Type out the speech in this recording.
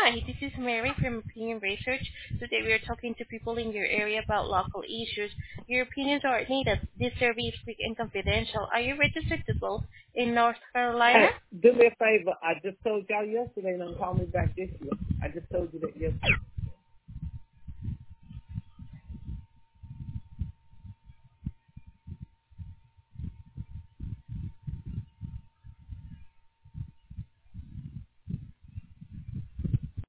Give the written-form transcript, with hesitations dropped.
Hi, this is Mary from Opinion Research. Today we are talking to people in your area about local issues. Your opinions are needed. This survey is quick and confidential. Are you registered to vote in North Carolina? Hey, do me a favor. I just told y'all yesterday, don't call me back this year. I just told you that yesterday.